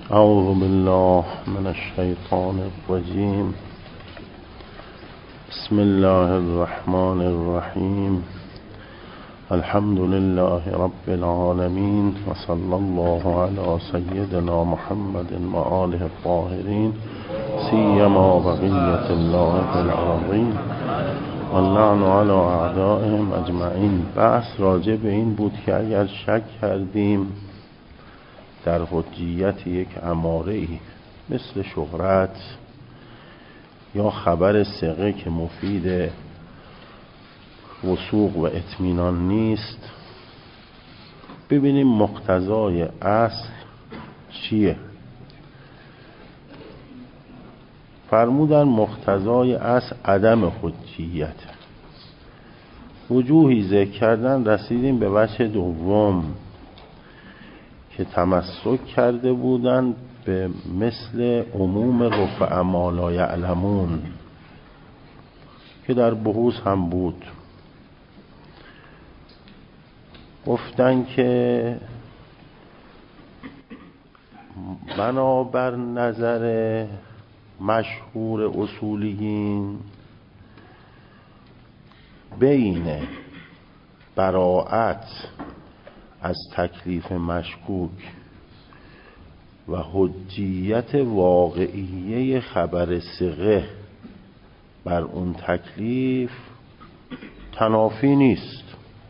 اعوذ بالله من الشیطان الرجیم. بسم الله الرحمن الرحیم. الحمد لله رب العالمین و صلی الله علی سیدنا محمد و آله الطاهرین سیما بقیة الله فی الارضین و اللعن علی اعدائهم اجمعین. بحث راجع به این بود که اگر شک کردیم در حجیت یک اماره‌ای مثل شهرت یا خبر ثقه که مفید وثوق و اطمینان نیست، ببینیم مقتضای اصل چیه. فرمودن مقتضای اصل عدم حجیت. وجوهی ذکر کردن، رسیدیم به وجه دوم که تمسک کرده بودند به مثل عموم رفع ما لا یعلمون که در بحوث هم بود. گفتن که بنابر نظر مشهور اصولیین بین براءت از تکلیف مشکوک و حجیت واقعیه خبر ثقه بر اون تکلیف تنافی نیست.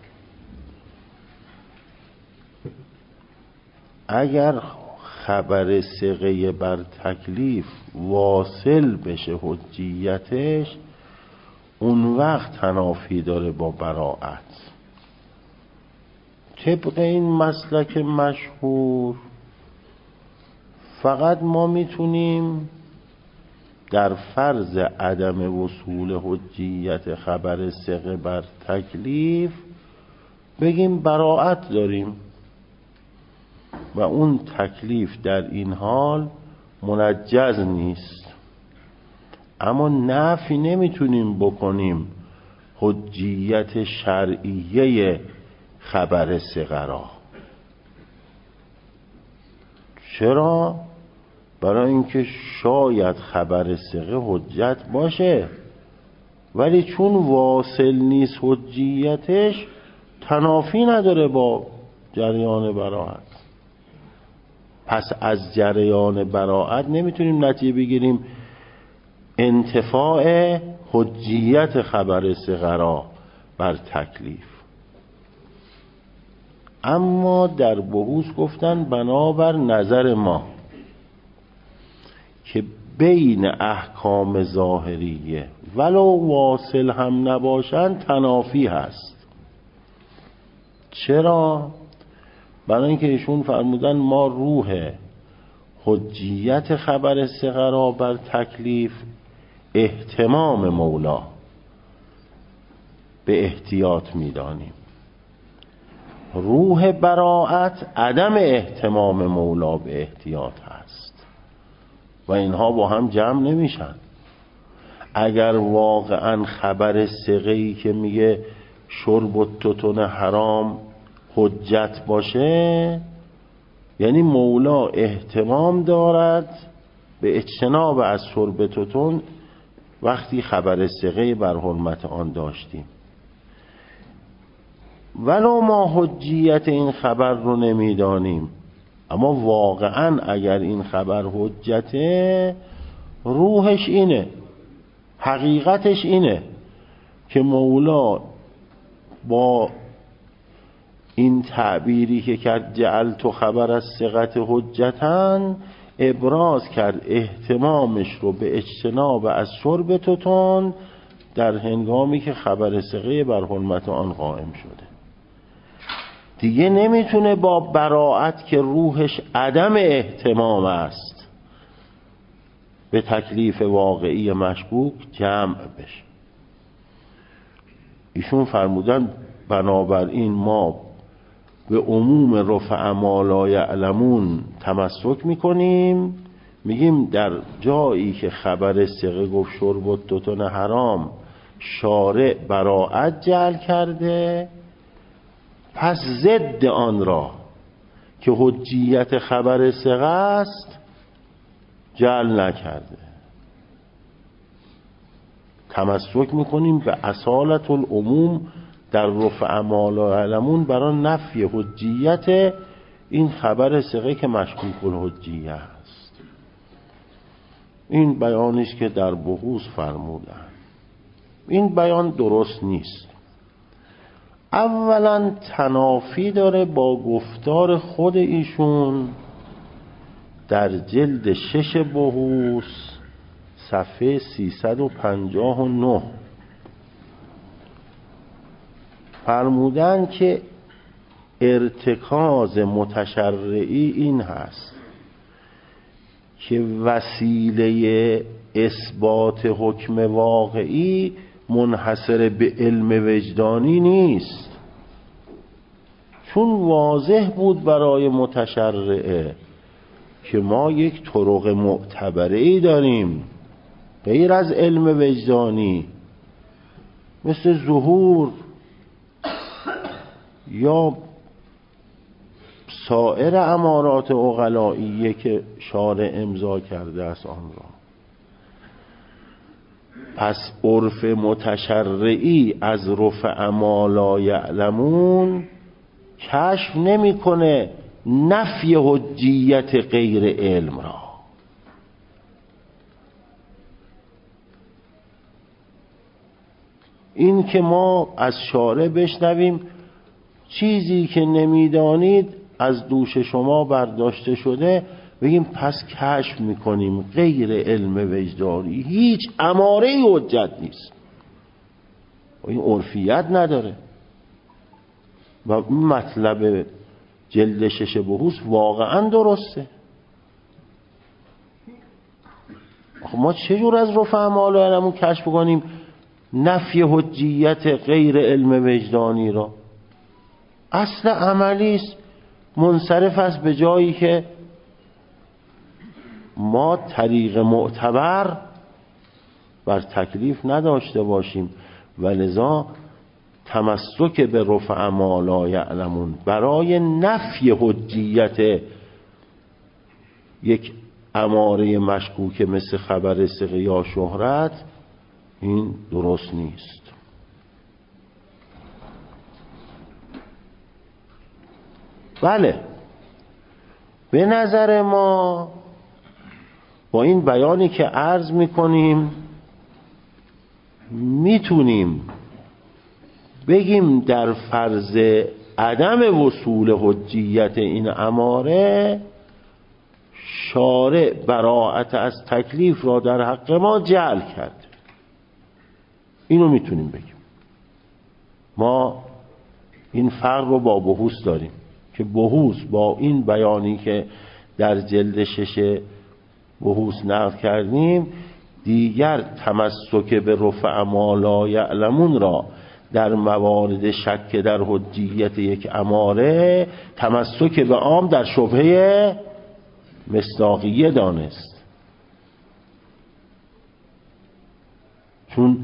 اگر خبر ثقه بر تکلیف واصل بشه حجیتش، اون وقت تنافی داره با براءت. طبق این مسلک مشهور فقط ما میتونیم در فرض عدم وصول حجیت خبر ثقه بر تکلیف بگیم براءت داریم و اون تکلیف در این حال منجز نیست. اما نفی نمیتونیم بکنیم حجیت شرعیه خبر ثقه را. چرا؟ برای اینکه شاید خبر ثقه حجت باشه، ولی چون واصل نیست حجیتش، تنافی نداره با جریان براءت. پس از جریان براءت نمیتونیم نتیجه بگیریم انتفاع حجیت خبر ثقه را بر تکلیف. اما در بحوث گفتن بنابر نظر ما که بین احکام ظاهریه ولو واصل هم نباشن تنافی هست. چرا؟ برای اینکه ایشون فرمودن ما روح حجیت خبر ثقه را بر تکلیف اهتمام مولا به احتیاط میدانیم، روح براءت عدم اهتمام مولا به احتیاط هست و اینها با هم جمع نمیشن. اگر واقعا خبر ثقه‌ای که میگه شرب التتن حرام حجت باشه، یعنی مولا اهتمام دارد به اجتناب از شرب تتن وقتی خبر ثقه بر حرمت آن داشتیم. ولو ما حجیت این خبر رو نمیدانیم، اما واقعا اگر این خبر حجته، روحش اینه، حقیقتش اینه که مولا با این تعبیری که کرد جعلت خبر از ثقت حجتن، ابراز کرد اهتمامش رو به اجتناب از شرب تتن در هنگامی که خبر ثقه بر حرمت آن قائم شده. دیگه نمیتونه با براءت که روحش عدم اهتمام است به تکلیف واقعی مشکوک جمع بشه. ایشون فرمودن بنابراین ما به عموم رفع ما لا یعلمون تمسک میکنیم، میگیم در جایی که خبر ثقه گفت شرب التتن حرام، شارع براءت جعل کرده، پس ضد آن را که حجیت خبر ثقه است جعل نکرده. تمسک میکنیم به اصالت العموم در رفع ما لا یعلمون برای نفی حجیت این خبر ثقه که مشکوک الحجیه است. این بیانیش که در بحوث فرمودن. این بیان درست نیست. اولا تنافی داره با گفتار خود ایشون در جلد 6 بحوث صفحه 359 فرمودن که ارتکاز متشرعی این هست که وسیله اثبات حکم واقعی منحصر به علم وجدانی نیست، چون واضح بود برای متشرعه که ما یک طرق معتبره‌ای داریم غیر از علم وجدانی، مثل ظهور یا سایر امارات عقلائیه که شارع امضا کرده است آن را. پس عرف متشرعی از رفع ما لا یعلمون کشف نمی‌کنه نفی حجیت غیر علم را. این که ما از شارع بشنویم چیزی که نمیدانید از دوش شما برداشته شده، بگیم پس کشف میکنیم غیر علم وجدانی، هیچ اماره حجت نیست، این عرفیت نداره. و این مطلب جلد 6 بحوث واقعا درسته. ما چجور از رفع ما لا یعلمون کشف کنیم نفی حجیت غیر علم وجدانی را؟ اصل عملی است منصرف است به جایی که ما طریق معتبر بر تکلیف نداشته باشیم و لذا تمسک به رفع ما لا یعلمون برای نفی حجیت یک اماره مشکوک مثل خبر ثقه یا شهرت، این درست نیست. بله، به نظر ما با این بیانی که عرض میکنیم میتونیم بگیم در فرض عدم وصول حجیت این اماره شارع براءت از تکلیف را در حق ما جعل کرد. اینو میتونیم بگیم. ما این فرق رو با بحوث داریم که بحوث با این بیانی که در جلد 6 بحوث نقل کردیم دیگر تمسک به رفع ما لا یعلمون را در موارد شک در حجیت یک اماره تمسک به عام در شبهه مصداقیه دانست، چون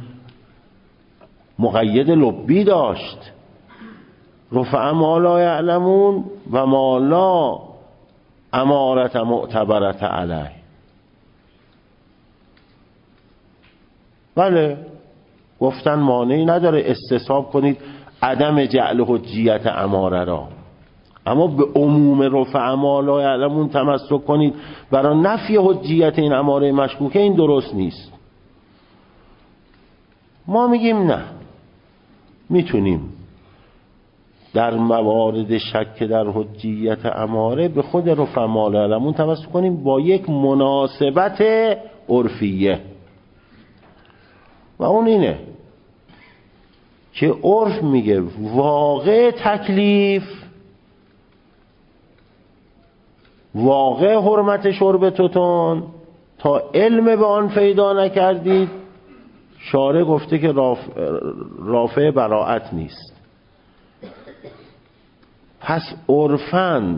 مقید لبی داشت رفع ما لا یعلمون و ما لا امارت معتبرت علیه. بله، گفتن مانعی نداره استصحاب کنید عدم جعل حجیت اماره را، اما به عموم رفع ما لا یعلمون تمسک کنید برای نفی حجیت این اماره مشکوکه، این درست نیست. ما میگیم نه، میتونیم در موارد شک در حجیت اماره به خود رفع ما لا یعلمون تمسک کنیم با یک مناسبت عرفیه، و اون اینه که عرف میگه واقع تکلیف، واقع حرمت شربتتون تا علم به آن پیدا نکردید، شارع گفته که رافع براءت نیست. پس عرفاً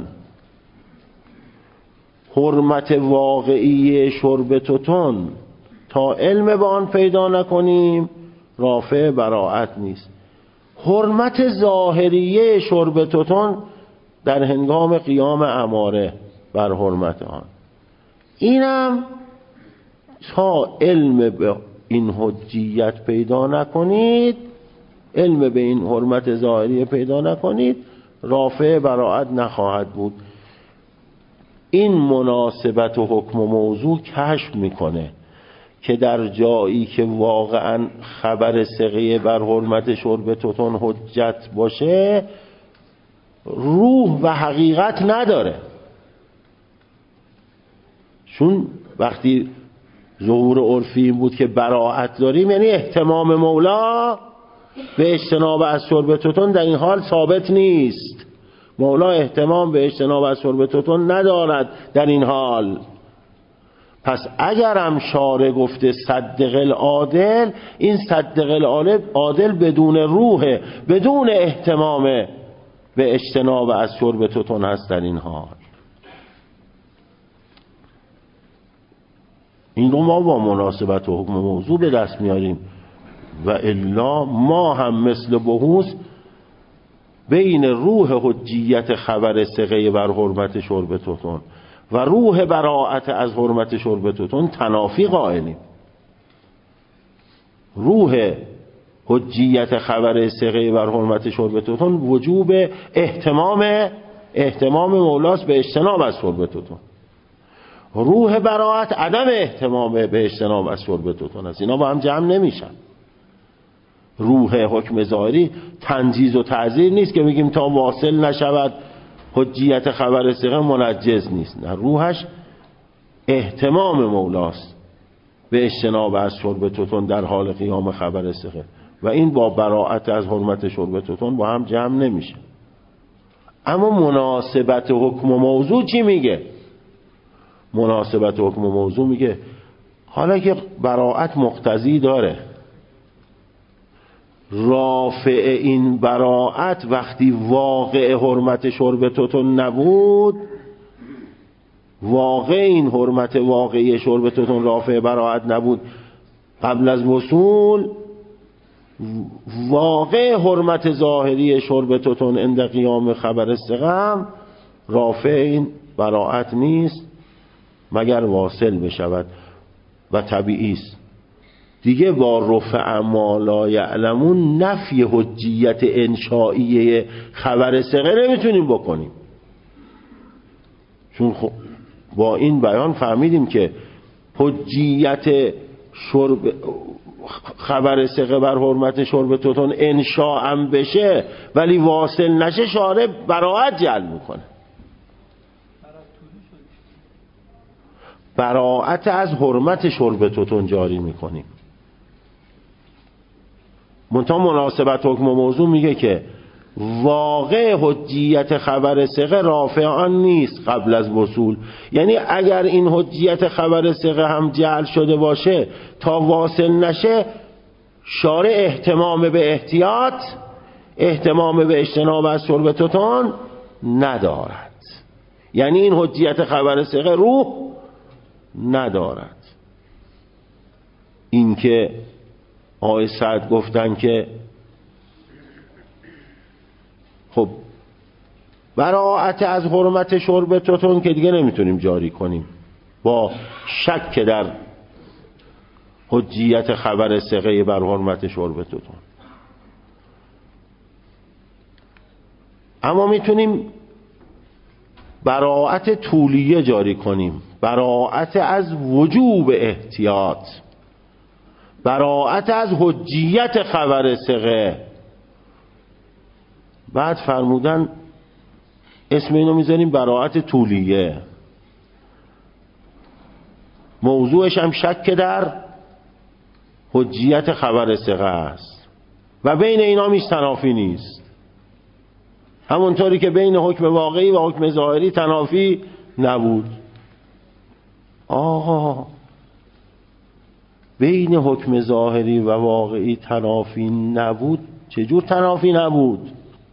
حرمت واقعی شربتتون تا علم به آن پیدا نکنیم رافع براءت نیست. حرمت ظاهریه شربتتون در هنگام قیام اماره بر حرمت آن، اینم تا علم به این حجیت پیدا نکنید، علم به این حرمت ظاهری پیدا نکنید، رافع براءت نخواهد بود. این مناسبت و حکم و موضوع کشف میکنه که در جایی که واقعا خبر ثقه بر حرمت شرب توتون حجت باشه، روح و حقیقت نداره. چون وقتی ظهور عرفی این بود که براءت داریم، یعنی اهتمام مولا به اجتناب از شرب توتون در این حال ثابت نیست. مولا اهتمام به اجتناب از شرب توتون ندارد در این حال. پس اگرم شارع گفته صدق العادل، این صدق العادل بدون روح، بدون اهتمام به اجتناب از شرب توتون هست در این حال. این رو ما با مناسبت و حکم موضوع به دست میاریم و الا ما هم مثل بحوث بین روح حجیت خبر ثقه بر حرمت شرب توتون و روح براءت از حرمت شرب توتون تنافی قائلیم. روح حجیت خبر ثقه بر حرمت شرب توتون وجوب اهتمام مولاست به اجتناب از شرب توتون. روح براءت عدم اهتمام به اجتناب از شرب توتون است. اینا با هم جمع نمیشن. روح حکم ظاهری تنجیز و تعزیر نیست که بگیم تا واصل نشود حجیت خبر ثقه منجز نیست. نه، روحش اهتمام مولاست به اجتناب از شرب توتون در حال قیام خبر ثقه و این با براءت از حرمت شرب توتون با هم جمع نمیشه. اما مناسبت حکم و موضوع چی میگه؟ مناسبت حکم و موضوع میگه حالا که براءت مقتضی داره، رافع این براءت وقتی واقع حرمت شرب توتون نبود، واقع این حرمت واقعی شرب توتون رافع براءت نبود قبل از وصول، واقع حرمت ظاهری شرب توتون عند قیام خبر ثقه رافع این براءت نیست مگر واصل بشود و طبیعی است. دیگه با رفع ما لا یعلمون نفی حجیت انشائیه خبر ثقه نمیتونیم بکنیم. چون با این بیان فهمیدیم که حجیت خبر ثقه بر حرمت شرب توتون انشاء بشه ولی واصل نشه، شارع براءت جلب میکنه. براءت از حرمت شرب توتون جاری میکنیم. منتها مناسبت حکم و موضوع میگه که واقع حجیت خبر ثقه رافع آن نیست قبل از وصول. یعنی اگر این حجیت خبر ثقه هم جعل شده باشه تا واصل نشه، شارع اهتمام به احتیاط، اهتمام به اجتناب از شرب توتون ندارد. یعنی این حجیت خبر ثقه روح ندارد. این که آقای سعد گفتن که خب براءت از حرمت شرب توتون که دیگه نمیتونیم جاری کنیم با شک در حجیت خبر ثقه بر حرمت شرب توتون، اما میتونیم براءت طولیه جاری کنیم، براءت از وجوب احتیاط، براءت از حجیت خبر ثقه. بعد فرمودن اسم اینو میذاریم براءت طولیه. موضوعش هم شک در حجیت خبر ثقه است و بین اینا میش تنافی نیست، همونطوری که بین حکم واقعی و حکم ظاهری تنافی نبود. آقا بین حکم ظاهری و واقعی تنافی نبود؟ چجور تنافی نبود؟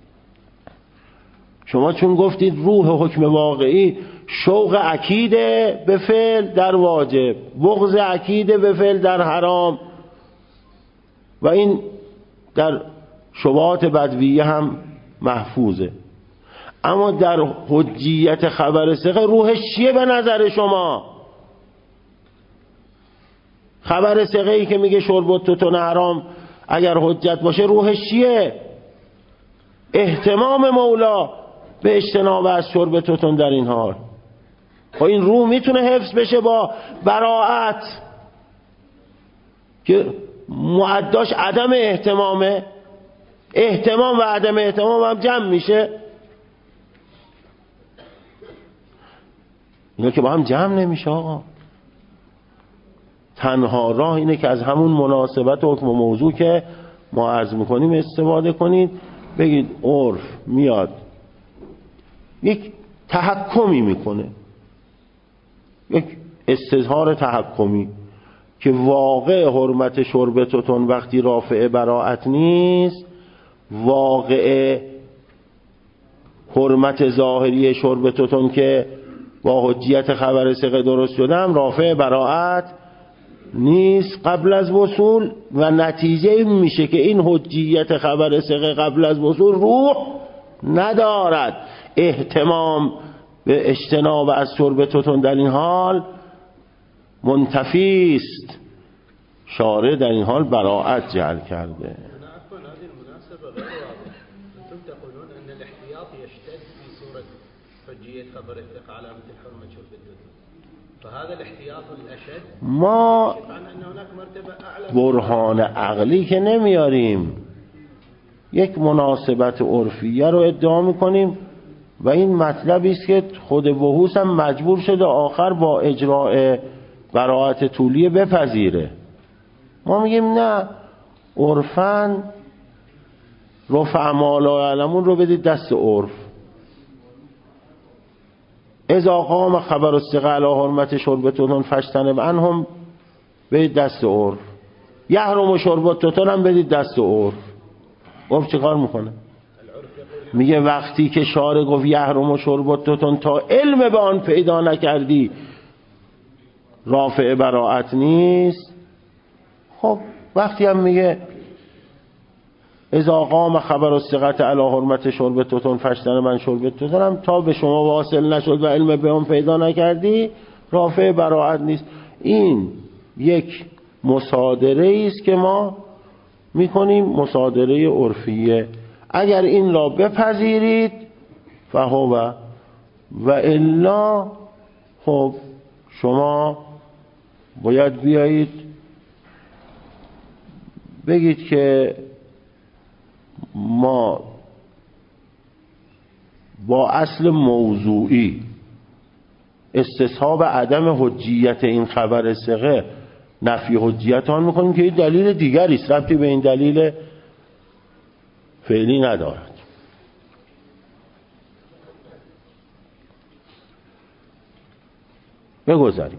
شما چون گفتید روح حکم واقعی شوق عقیده به فعل در واجب، بغض عقیده به فعل در حرام، و این در شبهات بدویه هم محفوظه. اما در حجیت خبر ثقه روحش چیه به نظر شما؟ خبر ثقه‌ای که میگه شرب توتون حرام اگر حجت باشه روحش چیه؟ اهتمام مولا به اجتناب از شرب توتون در این حال. خب این روح میتونه حفظ بشه با براءت که معداش عدم اهتمامه. اهتمام و عدم اهتمام هم جمع میشه، اینا که با هم جمع نمیشه آقا. تنها راه اینه که از همون مناسبت حکم و موضوع که ما عرض میکنیم استفاده کنید. بگید عرف میاد یک تحکمی میکنه، یک استظهار تحکمی که واقع حرمت شرب توتون وقتی رافع براءت نیست، واقع حرمت ظاهری شرب توتون که با حجیت خبر ثقه درست شدم رافع براءت نیست قبل از وصول، و نتیجه این میشه که این حجیت خبر ثقه قبل از وصول روح ندارد. اهتمام به اجتناب از شرب توتون در این حال منتفی است. شارع در این حال براءت جعل کرده. ما برهان عقلی که نمیاریم، یک مناسبت عرفیه رو ادعا میکنیم و این مطلبی است که خود وحوس هم مجبور شده آخر با اجراء براءت طولیه بپذیره. ما میگیم نه، عرفاً رفع ما لا یعلمون رو بدید دست عرف. اذا قام خبر الثقه علی حرمت شرب توتون فاجتنب عنهم بدید دست عرف. یحرم شرب توتون هم بدید دست عرف. عرف چه کار میکنه؟ میگه وقتی که شارع گفت یحرم شرب توتون تا علم به آن پیدا نکردی رافع براءت نیست. خب وقتی هم میگه اذا قام خبر الثقه علی حرمت شرب توتون فاجتنب عن شرب توتون هم تا به شما واصل نشد و علم به آن پیدا نکردی رافع براءت نیست. این یک مصادره است که ما میکنیم، مصادره عرفیه. اگر این را بپذیرید فهو و الا خب شما باید بیایید بگید که ما با اصل موضوعی استصحاب عدم حجیت این خبر ثقه نفی حجیت آن میکنیم که این دلیل دیگری است، ربطی به این دلیل فعلی ندارد. بگذاریم.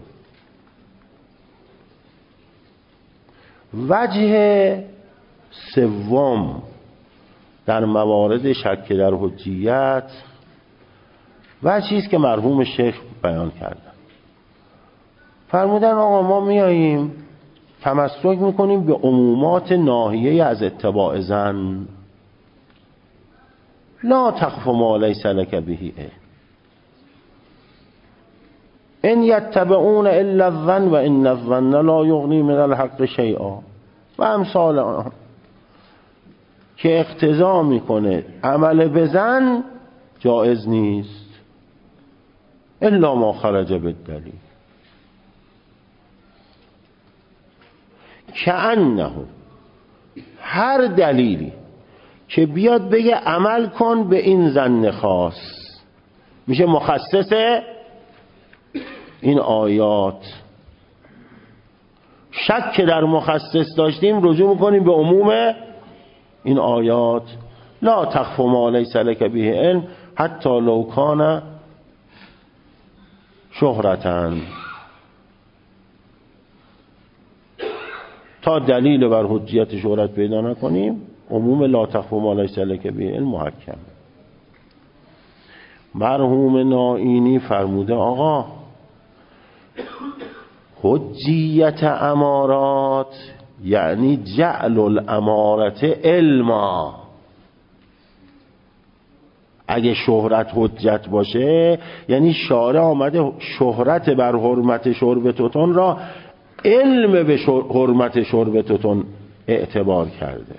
وجه سوم در موارد شک در حجیت و چیزی که مرحوم شیخ بیان کردن، فرمودن آقا ما میاییم تمسک میکنیم به عمومات ناهیه از اتباع ظن. لا تخف ما لیس لک به علم ان یتبعون الا الظن و ان الظن لا یغنی من الحق شیئا و امثال آن که اقتضا میکنه عمل به ظن جایز نیست الا ما خرج بالدلیل. کأنه هر دلیلی که بیاد بگه عمل کن به این ظن خاص میشه مخصص این آیات. شک که در مخصص داشتیم رجوع میکنیم به عموم این آیات. لا تخف ما لیس لک به علم حتی لو کان شهرتاً، تا دلیل بر حجیت شهرت پیدا نکنیم عموم لا تخف ما لیس لک به علم محکم. مرحوم نائینی فرموده آقا حجیت امارات یعنی جعل الامارت علما. اگه شهرت حجت باشه یعنی شارع آمده شهرت بر حرمت شرب توتون را علم به حرمت شربتتون اعتبار کرده.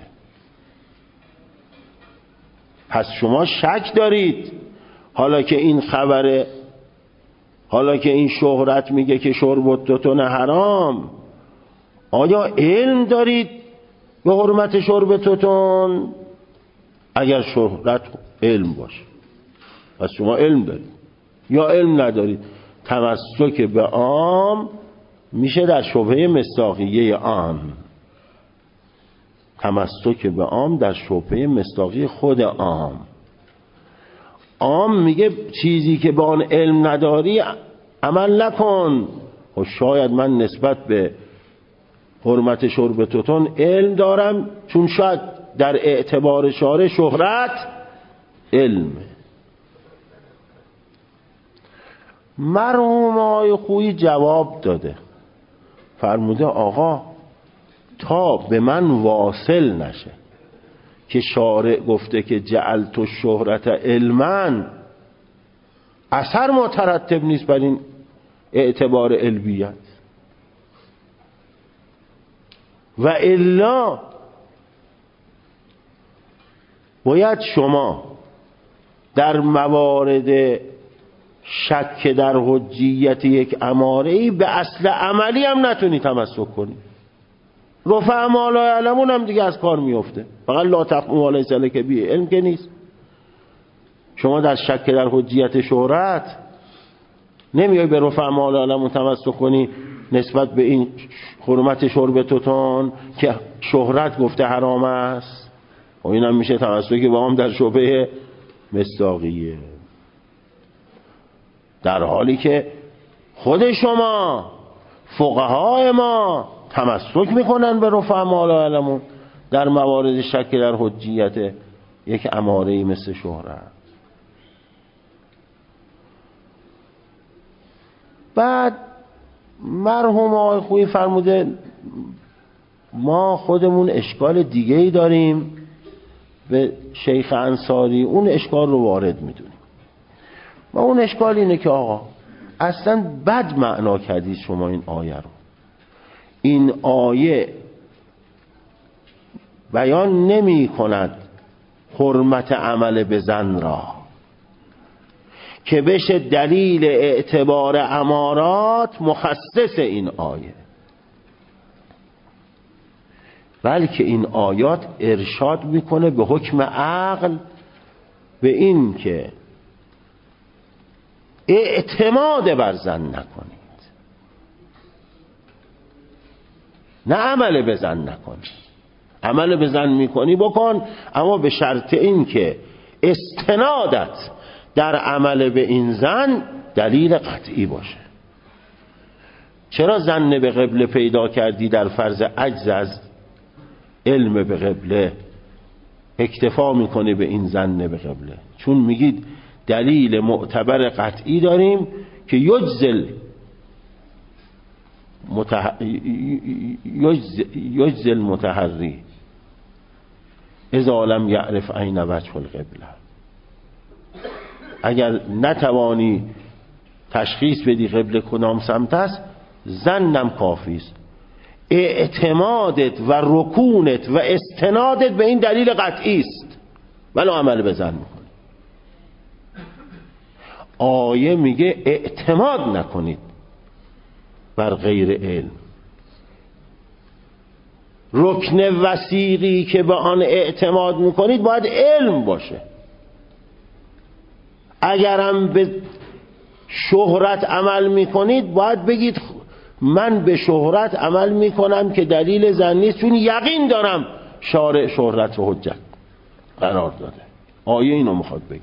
پس شما شک دارید حالا که این خبره، حالا که این شهرت میگه که شربتتون حرام، آیا علم دارید به حرمت شربتتون؟ اگر شهرت علم باشه پس شما علم دارید، یا علم ندارید. تمسک به عام میشه در شبهه مصداقیه عام، تمسک به عام در شبهه مصداقی خود عام. عام میگه چیزی که به آن علم نداری عمل نکن. و شاید من نسبت به حرمت شربتتون علم دارم، چون شاید در اعتبار شارع شهرت علمه. مرحوم آقای خویی جواب داده، فرموده آقا تا به من واصل نشه که شارع گفته که جعلت الشهرت علما، اثر مترتب نیست بر این اعتبار علمیت. و الا باید شما در موارد شک در حجیت یک اماره‌ای به اصل عملی هم نتونی تمسک کنی. رفع ما لا یعلمون هم دیگه از کار میفته، فقط لا تقف ما لیس لک به علم که نیست. شما در شک در حجیت شهرت نمیای به رفع ما لا یعلمون تمسک کنی نسبت به این حرمت شربتتون که شهرت گفته حرام است. و این هم میشه تمسکی با هم در شبهه مصداقیه، در حالی که خود شما فقهای ما تمسک میکنن به رفع ما لا یعلمون در موارد شک در حجیت یک اماره‌ای مثل شهرت. بعد مرحوم آقای خویی فرموده ما خودمون اشکال دیگه‌ای داریم به شیخ انصاری، اون اشکال رو وارد میدونیم. و اون اشکال اینه که آقا اصلا بد معنا کردید شما این آیه رو. این آیه بیان نمی کند حرمت عمل به زن را که بشه دلیل اعتبار امارات مخصص این آیه، بلکه این آیات ارشاد میکنه به حکم عقل به این که اعتماد بر زن نکنید، نه عمل به زن نکنید. عمل به زن میکنی بکن، اما به شرط این که استنادت در عمل به این زن دلیل قطعی باشه. چرا زن به قبله پیدا کردی در فرض عجز از علم به قبله اکتفا میکنی به این زن به قبله؟ چون میگید دلیل معتبر قطعی داریم که یجزل متحری اذا لم یعرف عین وجه القبله. اگر نتوانی تشخیص بدی قبله کدام سمت است، زنم کافی است. اعتمادت و رکونت و استنادت به این دلیل قطعی است، ولو عمل به زن میکنی. آیه میگه اعتماد نکنید بر غیر علم. رکن وثیقی که به آن اعتماد میکنید باید علم باشه. اگرم به شهرت عمل میکنید باید بگید من به شهرت عمل میکنم که دلیل زن نیست، چون یقین دارم شارع شهرت و حجت قرار داده. آیه اینو میخواد بگه.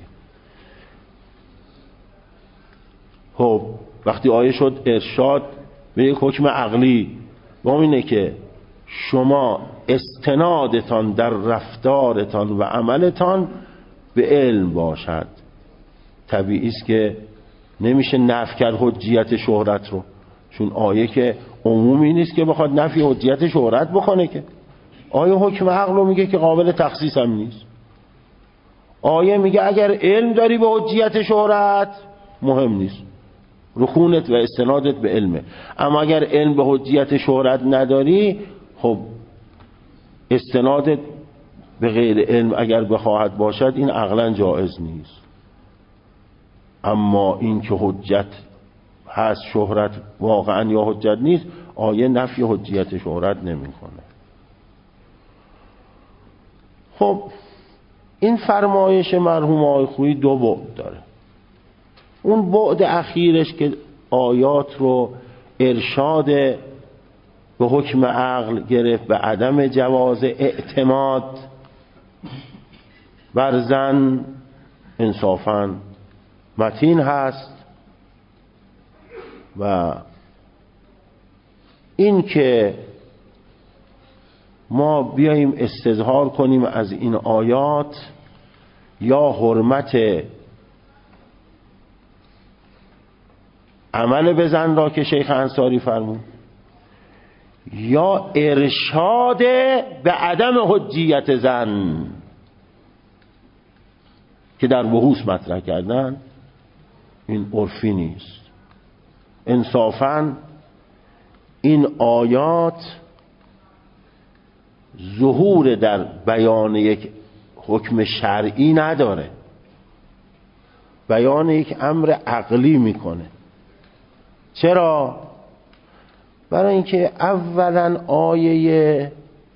خب وقتی آیه شد ارشاد به یک حکم عقلی، با اینه که شما استنادتان در رفتارتان و عملتان به علم باشد. طبیعی است که نمیشه نفی کرد حجیت شهرت رو، چون آیه که عمومی نیست که بخواد نفی حجیت شهرت بکنه. که آیه حکم عقل رو میگه که قابل تخصیص هم نیست. آیه میگه اگر علم داری به حجیت شهرت مهم نیست، رکونت و استنادت به علمه. اما اگر علم به حجیت شهرت نداری، خب استنادت به غیر علم اگر بخواهد باشد این عقلا جایز نیست. اما این که حجت هست شهرت واقعا یا حجت نیست، آیه نفی حجیت شهرت نمیکنه. خب این فرمایش مرحوم آقای خویی دو بعد داره. اون بعد اخیرش که آیات رو ارشاد به حکم عقل گرفت، به عدم جواز اعتماد بر زن، انصافاً متین هست. و این که ما بیاییم استظهار کنیم از این آیات یا حرمت عمل به زن را که شیخ انصاری فرمود، یا ارشاد به عدم حجیت زن که در بحوث مطرح کردن، این عرفی نیست. انصافاً این آیات ظهور در بیان یک حکم شرعی نداره، بیان یک امر عقلی میکنه. چرا؟ برای اینکه اولا آیه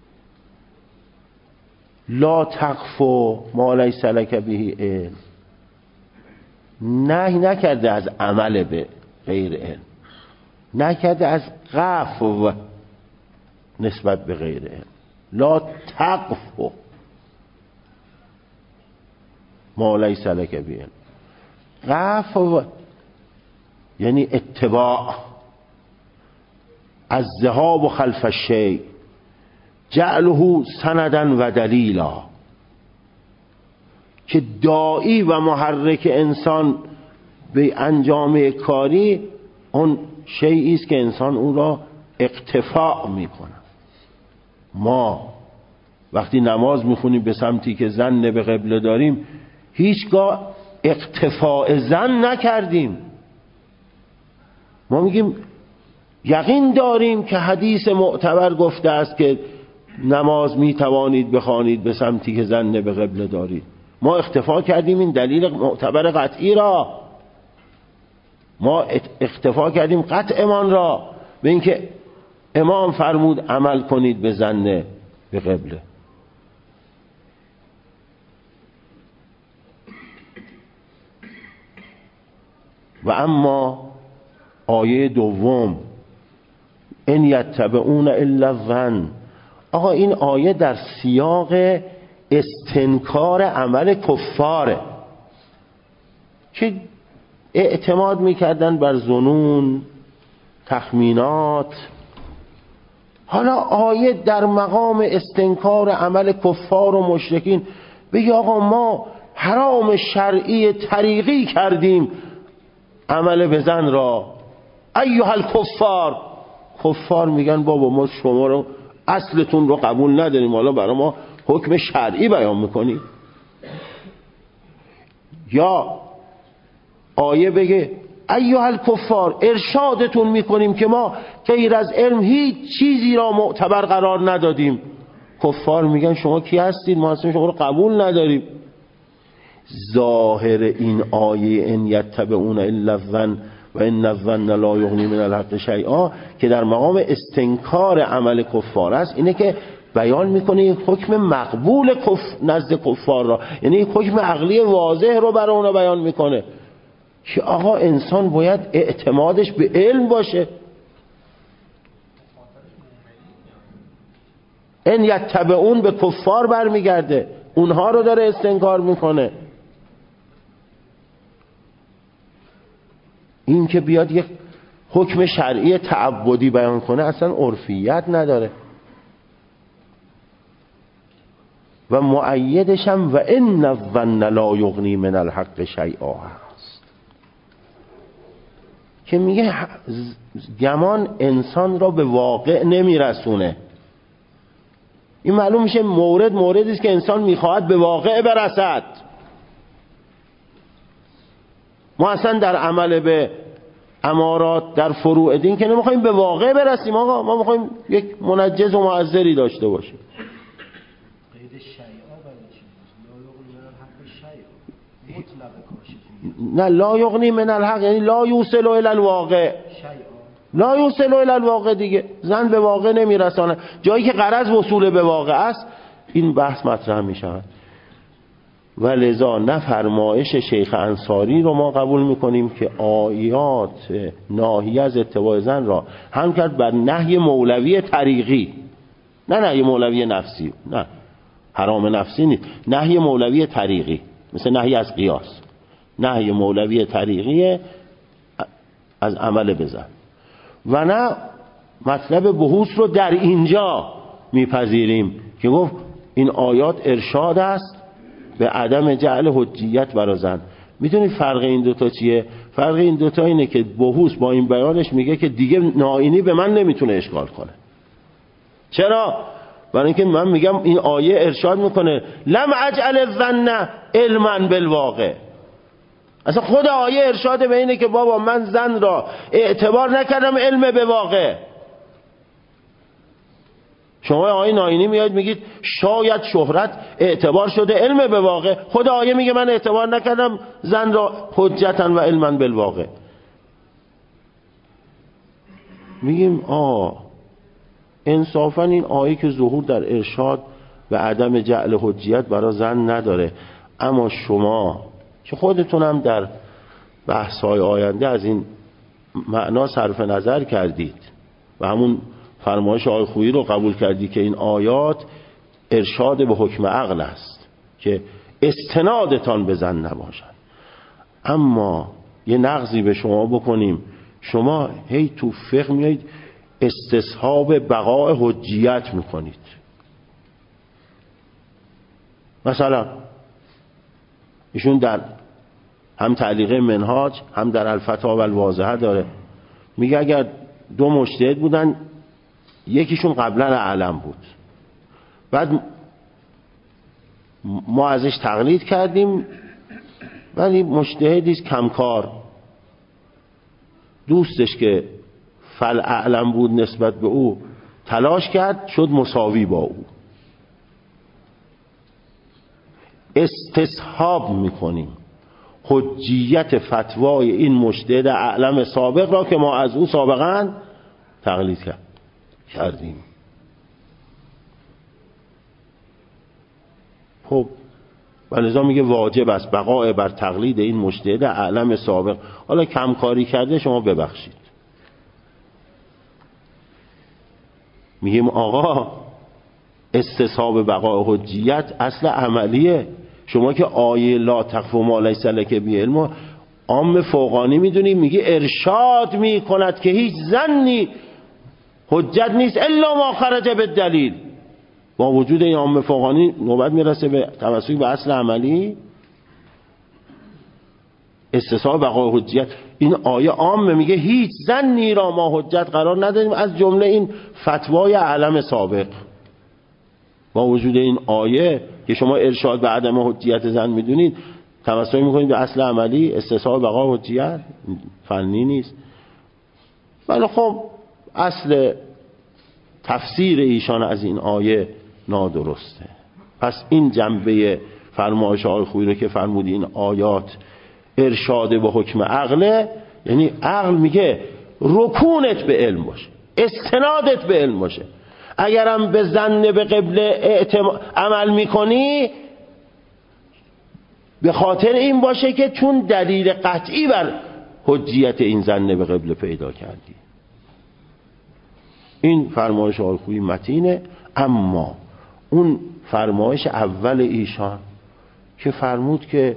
لا تقف ما لیس لک به علم نهی نکرده از عمل به غیر علم، نکرده از قفو نسبت به غیر علم. لا تقف ما لیس لک به علم. قفو یعنی اتباع، از ذهاب خلف الشیء، جعله سندا و دلیلا، که داعی و محرک انسان به انجام کاری اون شیئی است که انسان اون را اقتفاع میکنه. ما وقتی نماز میخونیم به سمتی که ظن به قبله داریم، هیچگاه اقتفاع ظن نکردیم. ما میگیم یقین داریم که حدیث معتبر گفته است که نماز میتوانید بخوانید به سمتی که ظن به قبله دارید. ما اکتفا کردیم این دلیل معتبر قطعی را، ما اکتفا کردیم قطعمان را به اینکه امام فرمود عمل کنید به ظن به قبله. و اما آیه دوم ان یتبعون الا الظن، آقا این آیه در سیاق استنکار عمل کفاره که اعتماد میکردن بر ظنون، تخمینات. حالا آیه در مقام استنکار عمل کفار و مشرکین بگی آقا ما حرام شرعی طریقی کردیم عمل به زن را، ایها الکفار. کفار میگن بابا ما شما رو اصلتون رو قبول نداریم، حالا برای ما حکم شرعی بیان میکنی. یا آیه بگه ایها الکفار، ارشادتون میکنیم که ما غیر از علم هیچ چیزی را معتبر قرار ندادیم. کفار میگن شما کی هستید؟ ما اصلا شما رو قبول نداریم. ظاهر این آیه ان یتبعون الا الظن و ان الظن لا یغنی من الحق شیئا که در مقام استنکار عمل کفار است، اینه که بیان میکنه یک حکم مقبول نزد کفار را، یعنی یک حکم عقلی واضح رو برای اونا بیان میکنه که آقا انسان باید اعتمادش به علم باشه. ان یتبعون به کفار برمیگرده، اونها رو داره استنکار میکنه. این که بیاد یک حکم شرعی تعبدی بیان کنه اصلا عرفیت نداره. و مؤیدش هم و ان الظن لا یغنی من الحق شیئا هست که میگه گمان انسان را به واقع نمیرسونه. این معلوم میشه موردی است که انسان میخواهد به واقع برسد. ما اصلا در عمل به امارات در فروع دین که نمیخوایم به واقع برسیم آقا، ما میخوایم یک منجز و معذری داشته باشیم. قید شیعه برای چی؟ لا یغنی من الحق شیعه مطلق کاشفی. نه لا یغنی من الحق یعنی لا یوصل الی الواقع، لا یوصل الی الواقع دیگه، زن به واقع نمیرسانه. جایی که غرض وصول به واقع است این بحث مطرح میشود. و لذا نه فرمایش شیخ انصاری رو ما قبول میکنیم که آیات ناهی از اتباع زن را هم کرد بر نهی مولوی طریقی، نه نهی مولوی نفسی، نه حرام نفسی نیست، نهی مولوی طریقی مثل نهی از قیاس، نهی مولوی طریقی از عمل بزن. و نه مطلب بحوث رو در اینجا میپذیریم که گفت این آیات ارشاد است به عدم جعل حجیت برای زن. میدونید فرق این دوتا چیه؟ فرق این دوتا اینه که بحوث با این بیانش میگه که دیگه ناینی به من نمیتونه اشکال کنه. چرا؟ برای اینکه من میگم این آیه ارشاد میکنه لم اجعل الظن علما بالواقع. اصلا خود آیه ارشاد به اینه که بابا من زن را اعتبار نکردم علم به واقع. شما آیه ناینی میاد میگید شاید شهرت اعتبار شده علم به واقع، خود آیه میگه من اعتبار نکردم زن را حجتا و علما بالواقع. میگیم انصافا این آیه که ظهور در ارشاد و عدم جعل حجیت برای زن نداره، اما شما که خودتونم در بحث‌های آینده از این معنا صرف نظر کردید و همون فرمایش آقای خویی رو قبول کردی که این آیات ارشاد به حکم عقل است که استنادتان به زن نباشد. اما یه نقضی به شما بکنیم، شما هی تو فقه میایید استصحاب بقاء حجیت میکنید. مثلا ایشون در هم تعلیقه منهاج هم در الفتاوی الواضحه داره، میگه اگر دو مجتهد بودن یکیشون قبلا اعلم بود، بعد ما ازش تقلید کردیم ولی مجتهدی کمکار، دوستش که فل اعلم بود نسبت به او تلاش کرد شد مساوی با او. استصحاب میکنیم حجیت فتوای این مجتهد اعلم سابق را که ما از او سابقا تقلید کردیم. خب ولذا میگه واجب است بقاء بر تقلید این مجتهد اعلم سابق. حالا کمکاری کرده شما ببخشید. میگیم آقا استصحاب بقاء حجیت اصل عملیه. شما که آیه لا تقف ما لیس لک به علم عام فوقانی میدونی، میگه ارشاد میکند که هیچ ظنی حجت نیست الا ما خرج به دلیل. با وجود این عام فوقانی نوبت میرسه به توسط به اصل عملی استصحاب بقاء حجیت. این آیه عامه، میگه هیچ ظنی را ما حجت قرار ندادیم از جمله این فتوای علم سابق. با وجود این آیه که شما ارشاد به عدم حجیت زن میدونید، توسل میکنید به اصل عملی استصحاب بقاء حجیت فنی نیست. ولی خب اصل تفسیر ایشان از این آیه نادرسته. پس این جنبه فرمایش آقای خویی رو که فرمودی این آیات ارشاد به حکم عقله، یعنی عقل میگه رکونت به علم باشه، استنادت به علم باشه. اگرم به ظن به قبله عمل میکنی به خاطر این باشه که چون دلیل قطعی بر حجیت این ظن به قبله پیدا کردی. این فرمایش آقای خویی متینه. اما اون فرمایش اول ایشان که فرمود که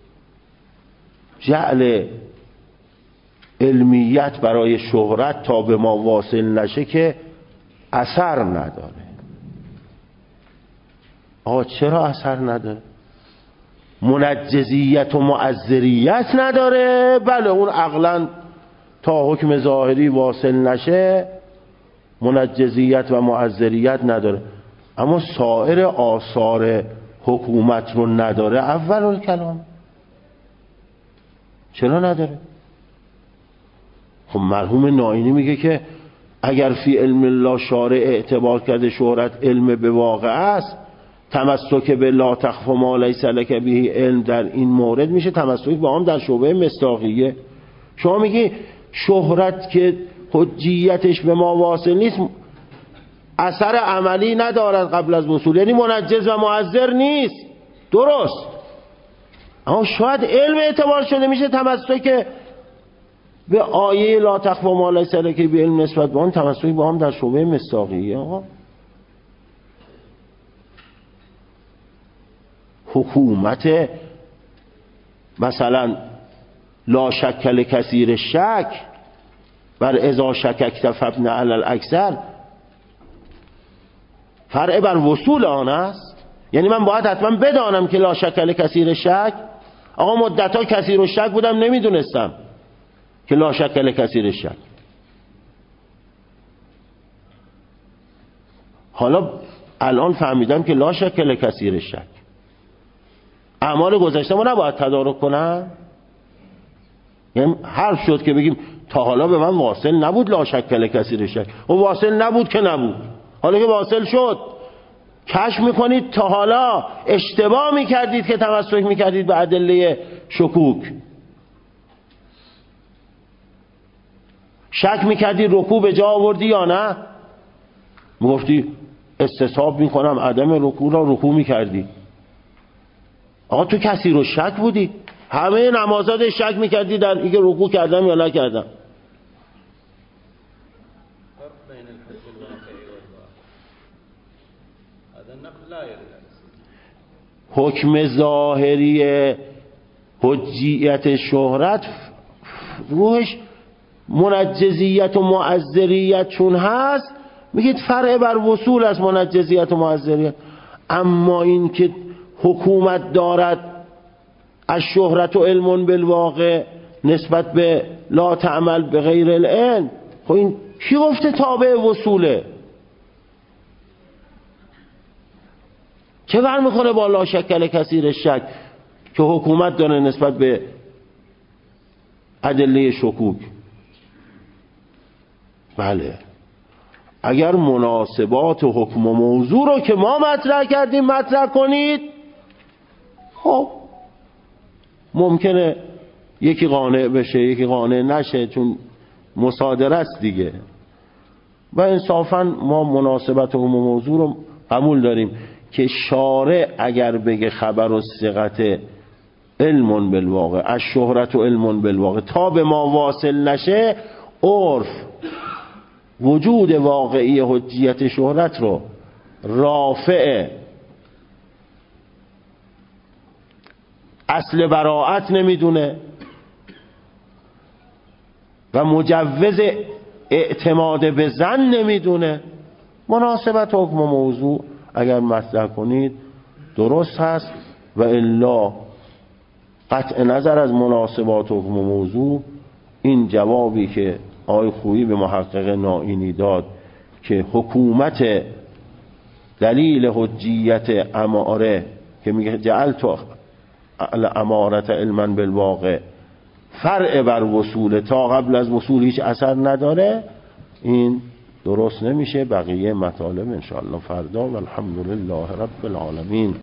جعل علمیت برای شهرت تا به ما واصل نشه که اثر نداره. آقا چرا اثر نداره؟ منجزیت و معذریت نداره؟ بله اون عقلا تا حکم ظاهری واصل نشه منجزیت و معذریت نداره، اما سایر آثار حکومت رو نداره. اول کلام چرا نداره؟ خب مرحوم نائینی میگه که اگر فی علم الله شارع اعتبار کرده شهرت علم به واقع است، تمسک به لا تخف ما لیس لک به علم در این مورد میشه تمسک به آن در شعبه مصداقیه. شما میگی شهرت که حجیتش به ما واصل نیست اثر عملی ندارد قبل از وصول، یعنی منجز و معذر نیست، درست، اما شاید علم اعتبار شده میشه تمسک به آیه لا تخف ما لیس لک به علم نسبت به آن تمسک به هم در شعبه مصداقیه. آقا حکومت مثلا لا شک لکثیر شک بر اذا شککت فابن علی الاکثر فرع بر وصول آن است. یعنی من باید حتما بدانم که لا شک لکثیر شک. آقا مدتها کثیر و شک بودم نمیدونستم که لا شک لکثیر شک. حالا الان فهمیدم که لا شک لکثیر شک. اعمال گذشته ما نباید تدارک کنم. یعنی حرف شد که بگیم تا حالا به من واصل نبود لا شک لکثیر شک، و واصل نبود که نبود، حالا که واصل شد کشف میکنید تا حالا اشتباه میکردید که تمسک میکردید به ادله شکوک، شک میکردی رکوع به جا آوردی یا نه، میگفتی استصحاب میکنم عدم رکوع را رکوع میکردی. آقا تو کثیر و شک بودی، همه نمازات شک میکردی در اینکه رکوع کردم یا نکردم. حکم ظاهری حجیت شهرت روحش منجزیت و معذریت چون هست میگید فرع بر وصول از منجزیت و معذریت. اما این که حکومت دارد از شهرت و علم بالواقع نسبت به لا تعمل به غیر العلم، خب این کی گفته تابع وصوله؟ چه فرق میکنه با لا شک لکثیر شک که حکومت داره نسبت به ادله شکوک؟ بله، اگر مناسبات حکم و موضوع رو که ما مطرح کردیم مطرح کنید، خب ممکنه یکی قانع بشه یکی قانع نشه، چون مصادره است دیگه. و انصافا ما مناسبت حکم و موضوع رو قبول داریم که شارع اگر بگه خبر و ثقت علم بالواقع از شهرت و علم بالواقع تا به ما واصل نشه، عرف وجود واقعی حجیت شهرت رو رافع اصل براعت نمیدونه و مجوز اعتماد به ظن نمیدونه. مناسبت حکم و موضوع اگر مطرح کنید درست هست، و الا قطع نظر از مناسبات حکم و موضوع این جوابی که آقای خویی به محقق نائینی داد که حکومت دلیل حجیت اماره که میگه جعلت الامارت علما بالواقع فرع بر وصول تا قبل از وصول هیچ اثر نداره، این درست نمیشه. بقیه مطالب انشاءالله فردا و الحمدلله رب العالمین.